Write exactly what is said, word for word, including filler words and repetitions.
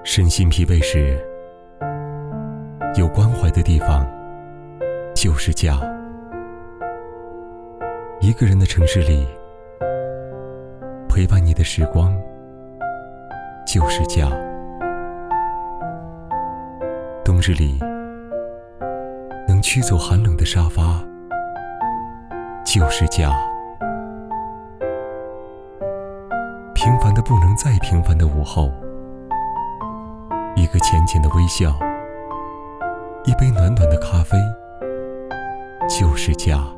身心疲惫时，有关怀的地方就是家。一个人的城市里，陪伴你的时光就是家。冬日里，能驱走寒冷的沙发就是家。平凡的不能再平凡的午后，一个浅浅的微笑，一杯暖暖的咖啡，就是家。